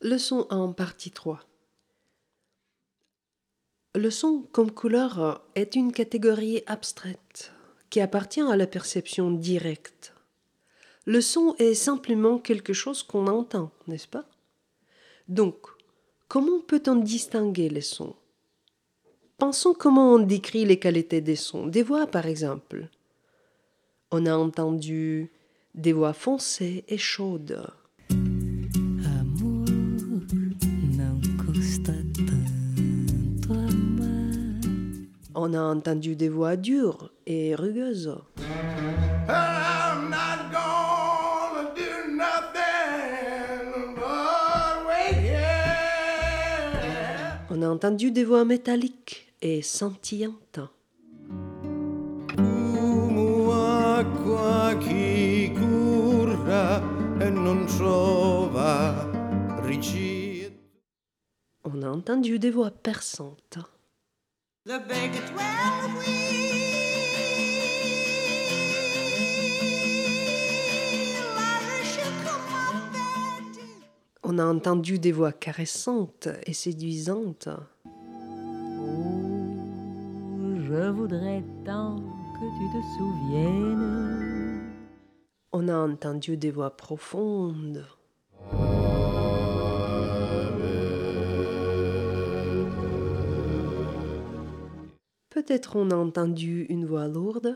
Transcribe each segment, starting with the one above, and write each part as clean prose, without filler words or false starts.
Leçon en partie 3. Le son comme couleur est une catégorie abstraite qui appartient à la perception directe. Le son est simplement quelque chose qu'on entend, n'est-ce pas? Donc, comment peut-on distinguer les sons? Pensons comment on décrit les qualités des sons, des voix par exemple. On a entendu des voix foncées et chaudes. Amor, não custa tanto amar. On a entendu des voix dures et rugueuses. I'm not gonna do nothing but wait here. On a entendu des voix métalliques et scintillantes. Acqua chi cura e non trova ricetto. On a entendu des voix perçantes. The baker's well On a entendu des voix caressantes et séduisantes. Oh, je voudrais tant que tu te souviennes. On a entendu des voix profondes. Peut-être on a entendu une voix lourde.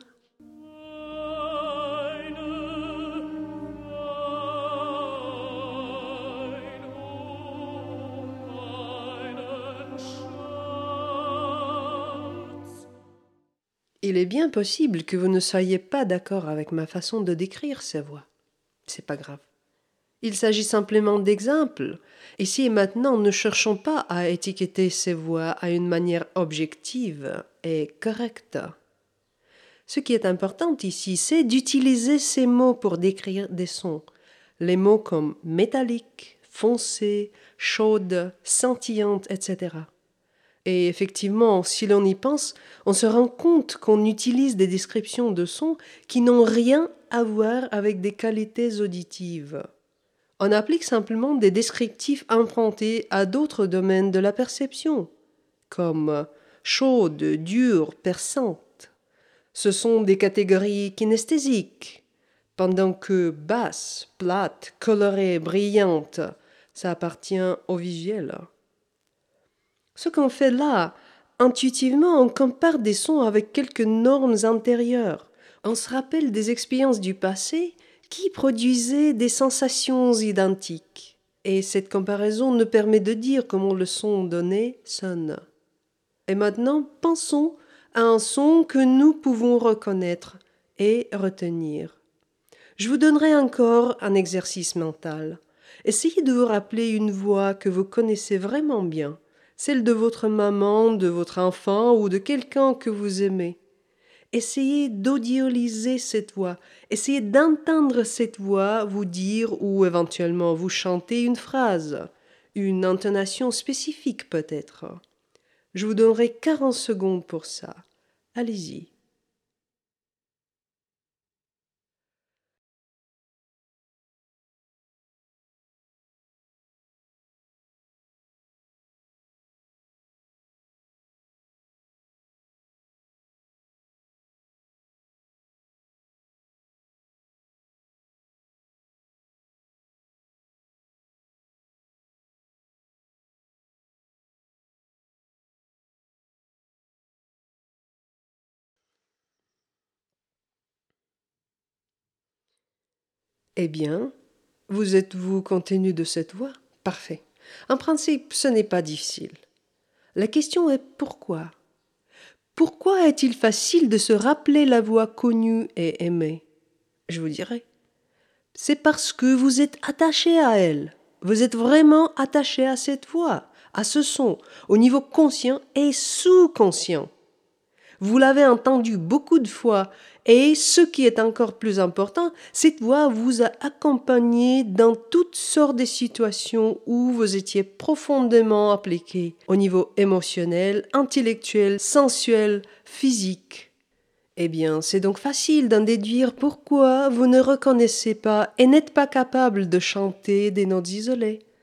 Il est bien possible que vous ne soyez pas d'accord avec ma façon de décrire ces voix. C'est pas grave. Il s'agit simplement d'exemples. Ici et maintenant, ne cherchons pas à étiqueter ces voix à une manière objective et correcte. Ce qui est important ici, c'est d'utiliser ces mots pour décrire des sons. Les mots comme métallique, foncé, chaude, scintillante, etc. Et effectivement, si l'on y pense, on se rend compte qu'on utilise des descriptions de sons qui n'ont rien à voir avec des qualités auditives. On applique simplement des descriptifs empruntés à d'autres domaines de la perception, comme chaude, dure, perçante. Ce sont des catégories kinesthésiques, pendant que basse, plate, colorée, brillante, ça appartient au visuel. Ce qu'on fait là, intuitivement, on compare des sons avec quelques normes intérieures. On se rappelle des expériences du passé qui produisaient des sensations identiques. Et cette comparaison nous permet de dire comment le son donné sonne. Et maintenant, pensons à un son que nous pouvons reconnaître et retenir. Je vous donnerai encore un exercice mental. Essayez de vous rappeler une voix que vous connaissez vraiment bien. Celle de votre maman, de votre enfant ou de quelqu'un que vous aimez. Essayez d'audioliser cette voix, essayez d'entendre cette voix vous dire ou éventuellement vous chanter une phrase, une intonation spécifique peut-être. Je vous donnerai 40 secondes pour ça. Allez-y. Eh bien, vous êtes-vous compte tenu de cette voix? Parfait. En principe, ce n'est pas difficile. La question est pourquoi? Pourquoi est-il facile de se rappeler la voix connue et aimée? Je vous dirai. C'est parce que vous êtes attaché à elle. Vous êtes vraiment attaché à cette voix, à ce son, au niveau conscient et sous-conscient. Vous l'avez entendu beaucoup de fois et ce qui est encore plus important, cette voix vous a accompagné dans toutes sortes de situations où vous étiez profondément appliqué au niveau émotionnel, intellectuel, sensuel, physique. Eh bien, c'est donc facile d'en déduire pourquoi vous ne reconnaissez pas et n'êtes pas capable de chanter des notes isolées.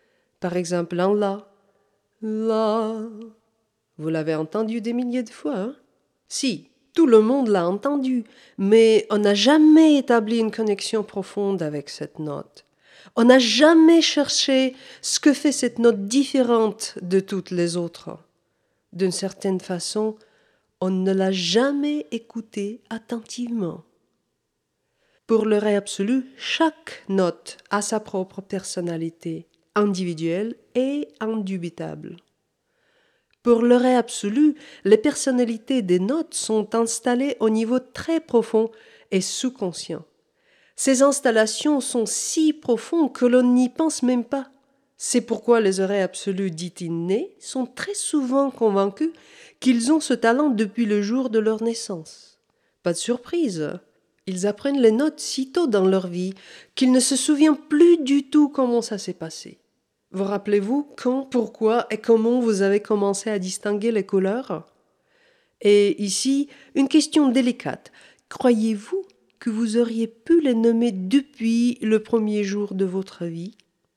Par exemple, un la. La. Vous l'avez entendu des milliers de fois, hein? Si, tout le monde l'a entendu, mais on n'a jamais établi une connexion profonde avec cette note. On n'a jamais cherché ce que fait cette note différente de toutes les autres. D'une certaine façon, on ne l'a jamais écoutée attentivement. Pour le ré absolu, chaque note a sa propre personnalité, individuelle et indubitable. Pour le ré absolu, les personnalités des notes sont installées au niveau très profond et sous-conscient. Ces installations sont si profondes que l'on n'y pense même pas. C'est pourquoi les ré absolus dits innés sont très souvent convaincus qu'ils ont ce talent depuis le jour de leur naissance. Pas de surprise, ils apprennent les notes si tôt dans leur vie qu'ils ne se souviennent plus du tout comment ça s'est passé. Vous rappelez-vous quand, pourquoi et comment vous avez commencé à distinguer les couleurs? Et ici, une question délicate. Croyez-vous que vous auriez pu les nommer depuis le premier jour de votre vie?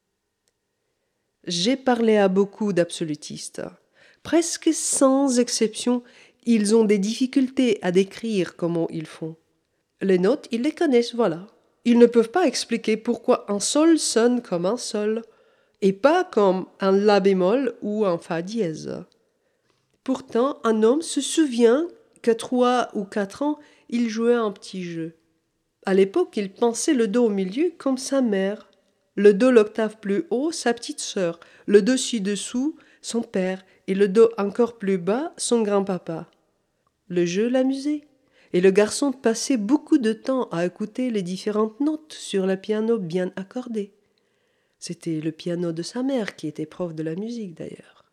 J'ai parlé à beaucoup d'absolutistes. Presque sans exception, ils ont des difficultés à décrire comment ils font. Les notes, ils les connaissent, voilà. Ils ne peuvent pas expliquer pourquoi un sol sonne comme un sol, et pas comme un la bémol ou un fa dièse. Pourtant, un homme se souvient qu'à 3 ou 4 ans, il jouait un petit jeu. À l'époque, il pensait le do au milieu comme sa mère, le do l'octave plus haut, sa petite sœur, le do ci-dessous, son père, et le do encore plus bas, son grand-papa. Le jeu l'amusait, et le garçon passait beaucoup de temps à écouter les différentes notes sur le piano bien accordé. C'était le piano de sa mère qui était prof de la musique d'ailleurs.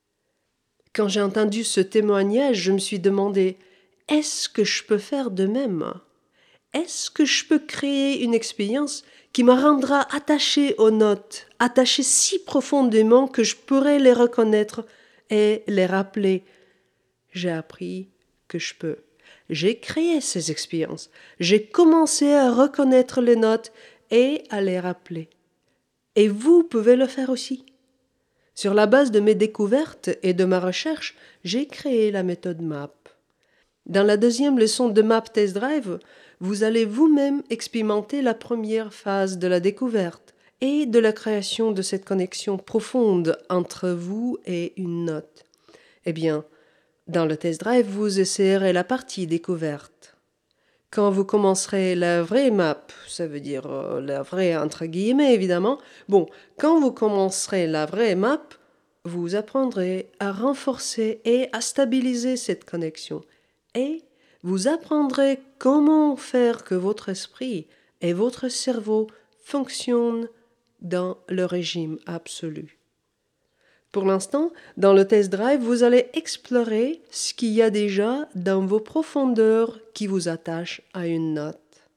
Quand j'ai entendu ce témoignage, je me suis demandé « Est-ce que je peux faire de même ? Est-ce que je peux créer une expérience qui me rendra attaché aux notes, attaché si profondément que je pourrais les reconnaître et les rappeler ?» J'ai appris que je peux. J'ai créé ces expériences. J'ai commencé à reconnaître les notes et à les rappeler. Et vous pouvez le faire aussi. Sur la base de mes découvertes et de ma recherche, j'ai créé la méthode MAP. Dans la deuxième leçon de MAP Test Drive, vous allez vous-même expérimenter la première phase de la découverte et de la création de cette connexion profonde entre vous et une note. Eh bien, dans le Test Drive, vous essayerez la partie découverte. Quand vous commencerez la vraie map, ça veut dire la vraie entre guillemets évidemment, quand vous commencerez la vraie map, vous apprendrez à renforcer et à stabiliser cette connexion. Et vous apprendrez comment faire que votre esprit et votre cerveau fonctionnent dans le régime absolu. Pour l'instant, dans le Test Drive, vous allez explorer ce qu'il y a déjà dans vos profondeurs qui vous attachent à une note.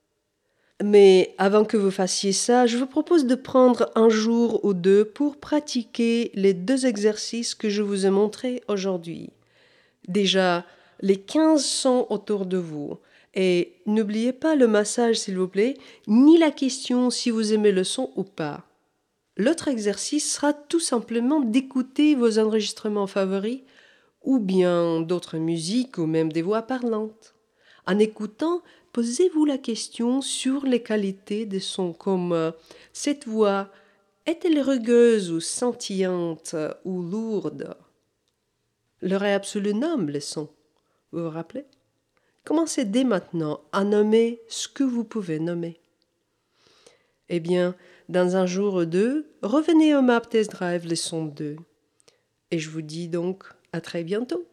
Mais avant que vous fassiez ça, je vous propose de prendre un jour ou deux pour pratiquer les 2 exercices que je vous ai montrés aujourd'hui. Déjà, les 15 sons autour de vous. Et n'oubliez pas le massage, s'il vous plaît, ni la question si vous aimez le son ou pas. L'autre exercice sera tout simplement d'écouter vos enregistrements favoris ou bien d'autres musiques ou même des voix parlantes. En écoutant, posez-vous la question sur les qualités des sons comme cette voix est-elle rugueuse ou scintillante ou lourde? Le ré absolu nomme les sons. Vous vous rappelez? Commencez dès maintenant à nommer ce que vous pouvez nommer. Eh bien, dans un jour ou deux, revenez au MAP Test Drive leçon 2. Et je vous dis donc à très bientôt.